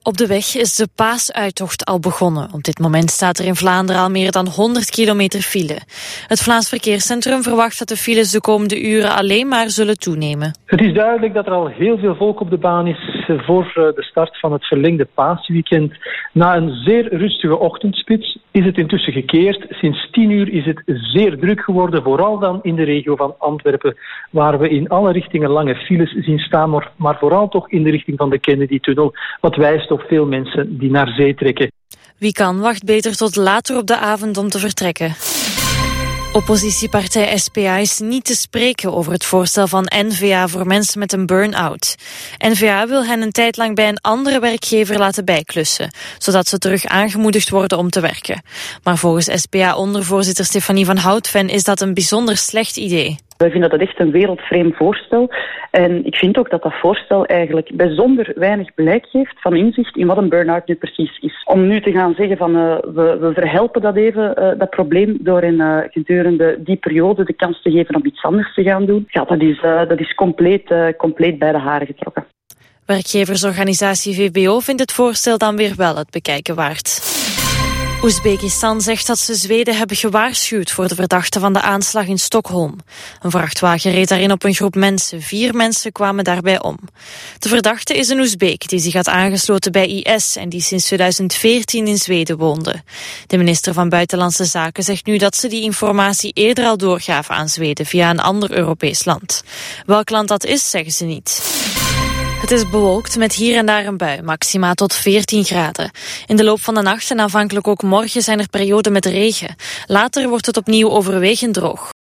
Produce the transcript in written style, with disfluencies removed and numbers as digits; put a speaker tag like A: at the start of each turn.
A: Op de weg is de paasuittocht al begonnen. Op dit moment staat er in Vlaanderen al meer dan 100 kilometer file. Het Vlaams Verkeerscentrum verwacht dat de files de komende uren alleen maar zullen toenemen.
B: Het is duidelijk dat er al heel veel volk op de baan is voor de start van het verlengde paasweekend. Na een zeer rustige ochtendspits is het intussen gekeerd. Sinds 10 uur is het zeer druk geworden, vooral dan in de regio van Antwerpen, waar we in alle richtingen lange files zien staan, maar vooral toch in de richting van de Kennedy-tunnel, wat wijst op veel mensen die naar zee trekken.
A: Wie kan, wacht beter tot later op de avond om te vertrekken. Oppositiepartij SPA is niet te spreken over het voorstel van N-VA voor mensen met een burn-out. N-VA wil hen een tijd lang bij een andere werkgever laten bijklussen, zodat ze terug aangemoedigd worden om te werken. Maar volgens SPA-ondervoorzitter Stefanie van Houtven is dat een bijzonder slecht idee.
C: Wij vinden dat echt een wereldvreemd voorstel. En ik vind ook dat dat voorstel eigenlijk bijzonder weinig blijk geeft van inzicht in wat een burn-out nu precies is. Om nu te gaan zeggen van we verhelpen dat even, dat probleem, door gedurende die periode de kans te geven om iets anders te gaan doen. Ja, dat is compleet bij de haren getrokken.
A: Werkgeversorganisatie VBO vindt het voorstel dan weer wel het bekijken waard. Oezbekistan zegt dat ze Zweden hebben gewaarschuwd voor de verdachten van de aanslag in Stockholm. Een vrachtwagen reed daarin op een groep mensen. 4 mensen kwamen daarbij om. De verdachte is een Oezbeek die zich had aangesloten bij IS en die sinds 2014 in Zweden woonde. De minister van Buitenlandse Zaken zegt nu dat ze die informatie eerder al doorgaven aan Zweden via een ander Europees land. Welk land dat is, zeggen ze niet. Het is bewolkt met hier en daar een bui, maxima tot 14 graden. In de loop van de nacht en aanvankelijk ook morgen zijn er perioden met regen. Later wordt het opnieuw overwegend droog.